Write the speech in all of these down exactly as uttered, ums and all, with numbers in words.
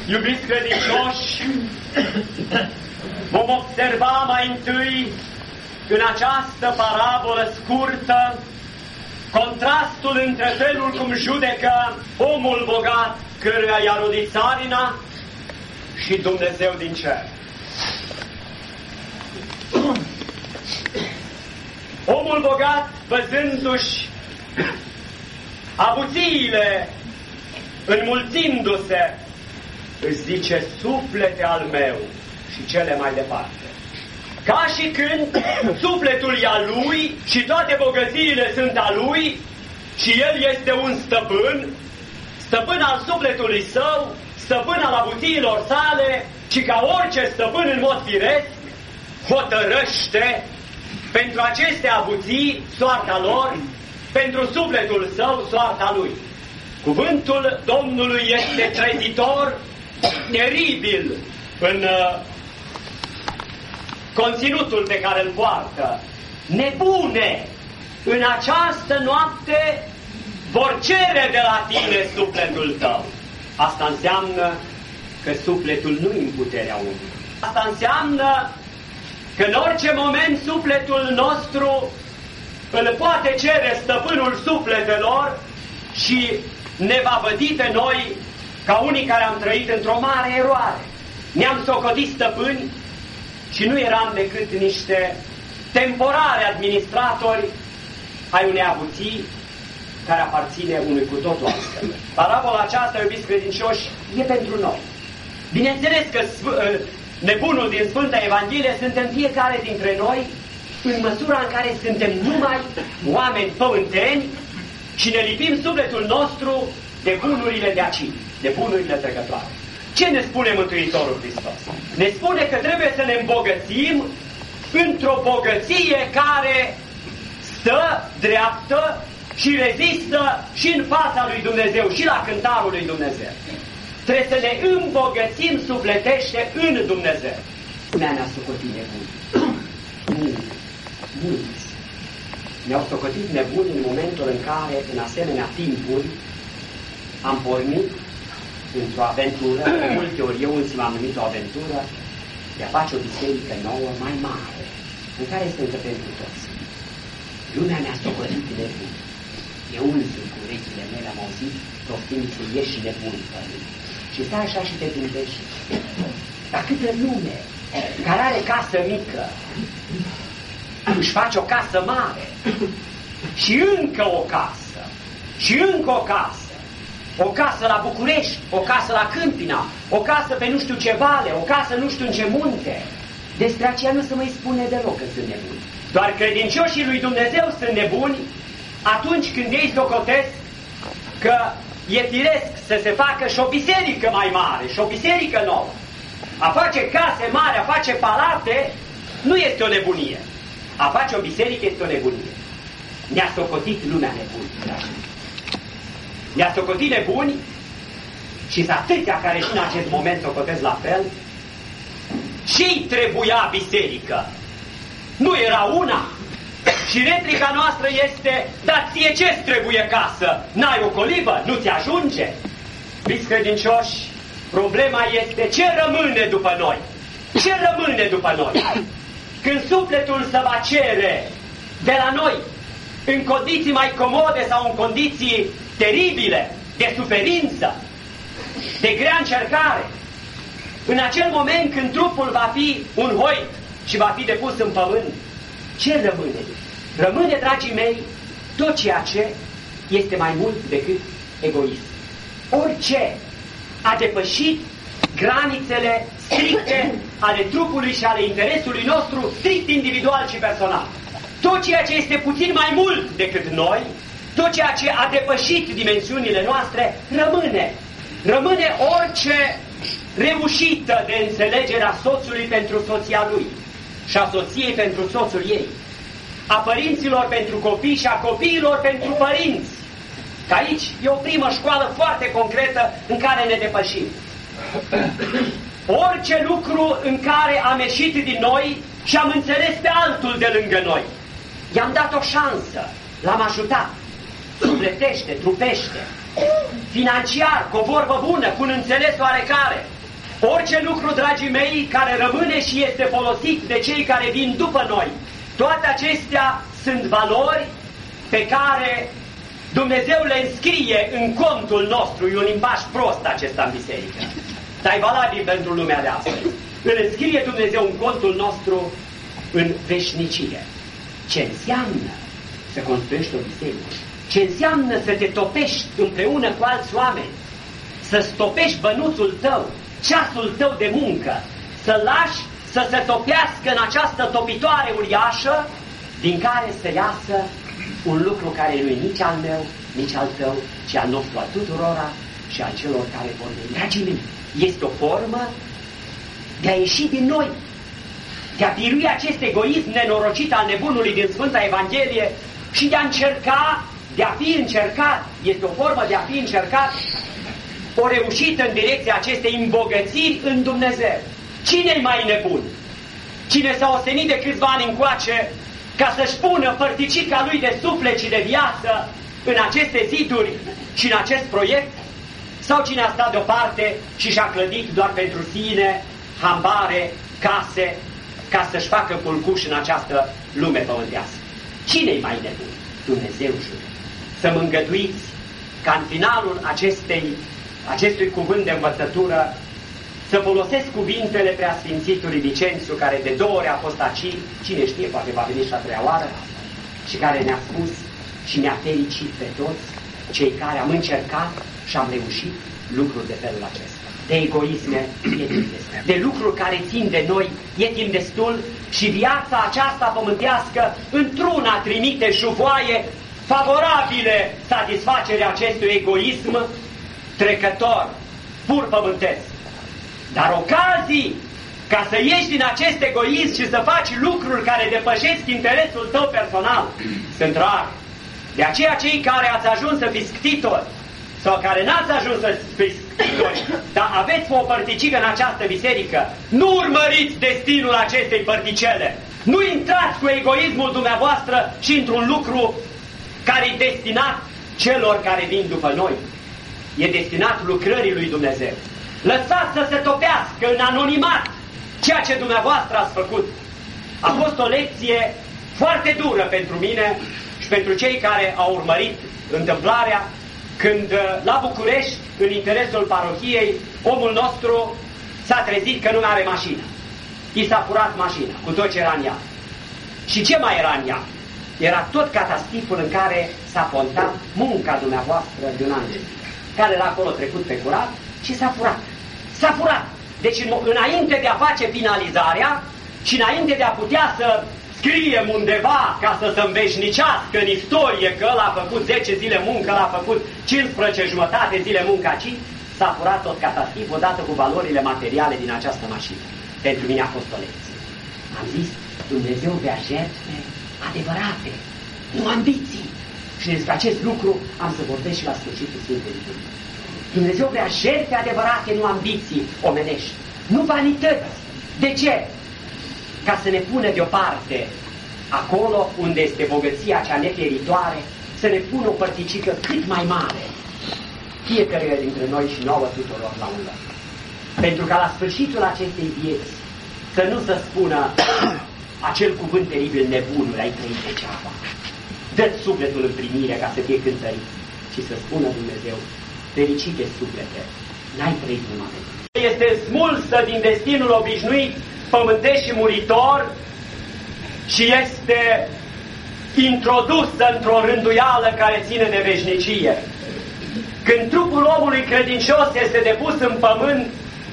Iubiți credincioși, vom observa mai întâi în această parabolă scurtă contrastul între felul cum judecă omul bogat căruia i-a rodit țarina și Dumnezeu din cer. Omul bogat, văzându-și avuțiile înmulțindu-se, își zice: suflete al meu, și cele mai departe. Ca și când sufletul e al lui și toate bogățiile sunt a lui și el este un stăpân, stăpân al sufletului său, stăpân al avuțiilor sale, și ca orice stăpân în mod firesc hotărăște pentru aceste avuții soarta lor, pentru sufletul său soarta lui. Cuvântul Domnului este trezitor, teribil în uh, conținutul pe care îl poartă. Nebune, în această noapte vor cere de la tine sufletul tău. Asta înseamnă că sufletul nu e în puterea omului. Asta înseamnă că în orice moment sufletul nostru îl poate cere stăpânul sufletelor și ne va vădi pe noi ca unii care am trăit într-o mare eroare. Ne-am socotit stăpâni și nu eram decât niște temporari administratori ai unei avuții care aparține unui cu totul altfel. Parabola aceasta, iubiți credincioși, e pentru noi. Bineînțeles că nebunul din Sfânta Evanghelie suntem fiecare dintre noi, în măsura în care suntem numai oameni pământeni și ne lipim sufletul nostru de bunurile de aici, de bunurile trecătoare. Ce ne spune Mântuitorul Hristos? Ne spune că trebuie să ne îmbogățim într-o bogăție care stă dreaptă și rezistă și în fața lui Dumnezeu și la cântarul lui Dumnezeu. Trebuie să ne îmbogățim sufletește în Dumnezeu. Lumea ne-a socotit nebuni. Mulți, mulți. Ne-au socotit nebuni în momentul în care, în asemenea timpuri, am pornit într-o aventură, de multe ori eu însumi am numit o aventură, de a face o biserică nouă mai mare, în care este încă pentru toți. Lumea ne-a socotit nebuni. Eu însumi cu urechile mele am auzit rostindu să ieși nebuni pe mine. Și stai așa și te gândești, dar câtă lume care are casă mică își face o casă mare și încă o casă și încă o casă, o casă la București, o casă la Câmpina, o casă pe nu știu ce vale, o casă nu știu în ce munte. Despre aceea nu se mai spune deloc că sunt nebuni. Doar credincioșii lui Dumnezeu sunt nebuni atunci când ei socotesc că e firesc să se facă și o biserică mai mare și o biserică nouă. A face case mari, a face palate, nu este o nebunie. A face o biserică este o nebunie. Ne-a socotit lumea nebuni. Ne-a socotit nebuni și sunt atâția care și în acest moment socotesc la fel. Și-i trebuia biserică. Nu era una. Și replica noastră este: dar ție ce-ți trebuie casă? N-ai o colibă? Nu ți ajunge? Fiți credincioși, problema este ce rămâne după noi. Ce rămâne după noi? Când sufletul se va cere de la noi, în condiții mai comode sau în condiții teribile, de suferință, de grea încercare, în acel moment când trupul va fi un hoit și va fi depus în pământ, ce rămâne? Rămâne, dragii mei, tot ceea ce este mai mult decât egoist. Orice a depășit granițele stricte ale trupului și ale interesului nostru strict individual și personal. Tot ceea ce este puțin mai mult decât noi, tot ceea ce a depășit dimensiunile noastre, rămâne. Rămâne orice reușită de înțelegerea soțului pentru soția lui și a soției pentru soțul ei, a părinților pentru copii și a copiilor pentru părinți. Că aici e o primă școală foarte concretă în care ne depășim. Orice lucru în care am ieșit din noi și am înțeles pe altul de lângă noi, i-am dat o șansă, l-am ajutat, sufletește, trupește, financiar, cu o vorbă bună, cu un înțeles oarecare, Orice lucru, dragii mei, care rămâne și este folosit de cei care vin după noi, toate acestea sunt valori pe care Dumnezeu le înscrie în contul nostru. E un limbaj prost acesta în biserică, dar e valabil pentru lumea de astăzi. Îl înscrie Dumnezeu în contul nostru în veșnicie. Ce înseamnă să construiești o biserică? Ce înseamnă să te topești împreună cu alți oameni? Să stopești bănuțul tău, ceasul tău de muncă, să lași să se topească în această topitoare uriașă, din care să iasă un lucru care nu e nici al meu, nici al tău, ci al nostru, al tuturora și al celor care vor veni. Dragii mei, este o formă de a ieși din noi, de a birui acest egoism nenorocit al nebunului din Sfânta Evanghelie și de a încerca, de a fi încercat, este o formă de a fi încercat, o reușită în direcția acestei îmbogățiri în Dumnezeu. Cine-i mai nebun? Cine s-a ostenit de câțiva ani încoace ca să-și pună părticica lui de suflet și de viață în aceste ziduri și în acest proiect? Sau cine a stat deoparte și și-a clădit doar pentru sine hambare, case, ca să-și facă culcuș în această lume pământească? Cine-i mai nebun? Dumnezeu jură. Să mă îngăduiți ca în finalul acestei, acestui cuvânt de învățătură să folosesc cuvintele preasfințitului Vicențiu, care de două ori a fost aici, cine știe, poate va veni și a treia oară, și care ne-a spus și ne-a fericit pe toți cei care am încercat și am reușit lucruri de felul acesta. De egoisme e timp destul, de lucruri care țin de noi e timp destul și viața aceasta pământească într-una trimite șuvoaie favorabile satisfacerea acestui egoism trecător, pur pământesc. Dar ocazii ca să ieși din acest egoism și să faci lucruri care depășesc interesul tău personal sunt rare. De aceea cei care ați ajuns să fiți ctitori sau care n-ați ajuns să fiți ctitori, dar aveți o părticică în această biserică, nu urmăriți destinul acestei părticele. Nu intrați cu egoismul dumneavoastră și într-un lucru care e destinat celor care vin după noi. E destinat lucrării lui Dumnezeu. Lăsați să se topească în anonimat ceea ce dumneavoastră ați făcut. A fost o lecție foarte dură pentru mine și pentru cei care au urmărit întâmplarea când la București, în interesul parohiei, omul nostru s-a trezit că nu are mașină. I s-a furat mașina cu tot ce era în ea. Și ce mai era în ea? Era tot catastiful în care s-a pontat munca dumneavoastră de un an de zi, care era acolo trecut pe curat și s-a furat. S-a furat. Deci înainte de a face finalizarea și înainte de a putea să scriem undeva ca să se înveșnicească în istorie că ăla a făcut zece zile muncă, ăla a făcut cincisprezece jumătate zile muncă aici, s-a furat tot catastif odată cu valorile materiale din această mașină. Pentru mine a fost o lecție. Am zis, Dumnezeu vrea jertfe adevărate, nu ambiții. Și despre acest lucru am să vorbesc și la sfârșitul Sfintei Liturghii. Dumnezeu vrea jertfe adevărate, nu ambiții omenești, nu vanități. De ce? Ca să ne pună deoparte acolo unde este bogăția cea nepieritoare, să ne pună o părticică cât mai mare fiecare dintre noi și nouă tuturor la un loc. Pentru ca la sfârșitul acestei vieți să nu se spună acel cuvânt teribil, nebunul, ai trăit degeaba. Dă-ți sufletul în primire ca să fie cântărit și să spună Dumnezeu, fericite suflete, n-ai trăit numai. Este smulsă din destinul obișnuit, pământesc și muritor și este introdusă într-o rânduială care ține de veșnicie. Când trupul omului credincios este depus în pământ,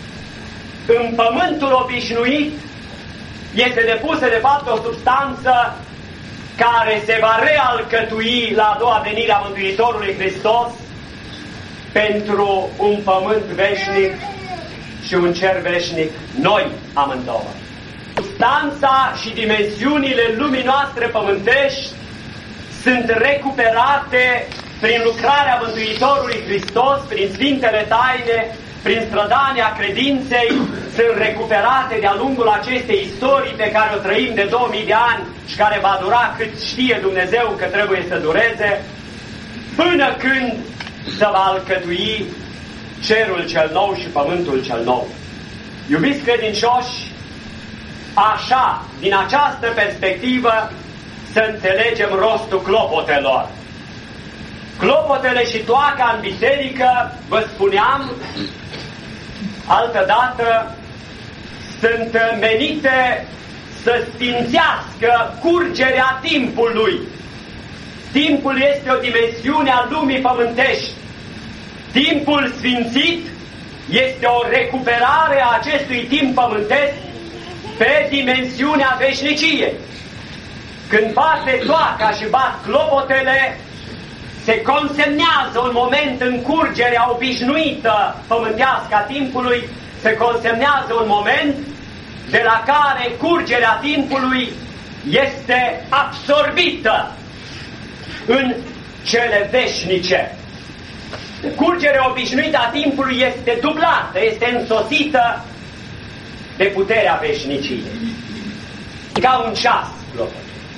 în pământul obișnuit este depusă de fapt o substanță care se va realcătui la a doua venire a Mântuitorului Hristos pentru un pământ veșnic și un cer veșnic, noi amândouă. Substanța și dimensiunile lumii noastre pământești sunt recuperate prin lucrarea Mântuitorului Hristos, prin Sfintele Taine, prin strădania credinței, sunt recuperate de-a lungul acestei istorii pe care o trăim de două mii de ani și care va dura cât știe Dumnezeu că trebuie să dureze, până când se va alcătui cerul cel nou și pământul cel nou. Iubiți credincioși, așa, din această perspectivă, să înțelegem rostul clopotelor. Clopotele și toaca în biserică, vă spuneam, altădată, sunt menite să sfințească curgerea timpului. Timpul este o dimensiune a lumii pământești. Timpul sfințit este o recuperare a acestui timp pământesc pe dimensiunea veșniciei. Când bate toaca și bat clopotele, se consemnează un moment în curgerea obișnuită pământească a timpului, se consemnează un moment de la care curgerea timpului este absorbită în cele veșnice. Curgerea obișnuită a timpului este dublată, este însoțită de puterea veșniciei. E ca un ceas, clopotul.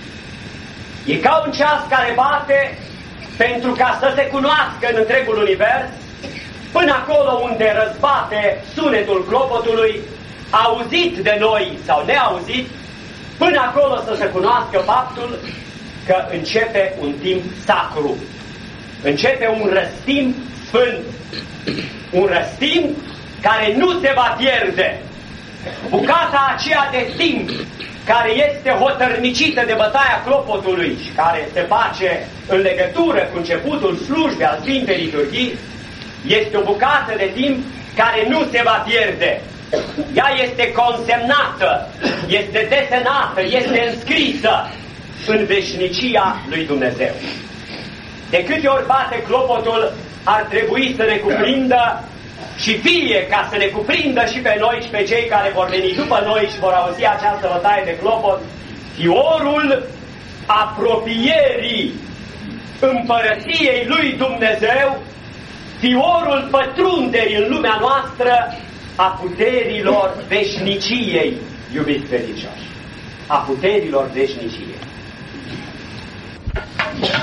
E ca un ceas care bate pentru ca să se cunoască în întregul univers, până acolo unde răzbate sunetul clopotului, auzit de noi sau neauzit, până acolo să se cunoască faptul că începe un timp sacru, începe un răstimp sfânt, un răstimp care nu se va pierde. Bucata aceea de timp care este hotărnicită de bătaia clopotului și care se face în legătură cu începutul slujbei al Sfintei Liturghii, este o bucată de timp care nu se va pierde. Ea este consemnată, este desenată, este înscrisă în veșnicia lui Dumnezeu. De câte ori bate clopotul, ar trebui să ne cuprindă și fie ca să ne cuprindă și pe noi și pe cei care vor veni după noi și vor auzi această bătaie de clopot, fiorul apropierii împărăției lui Dumnezeu, fiorul pătrunderii în lumea noastră a puterilor veșniciei, iubiți credincioși, a puterilor veșniciei.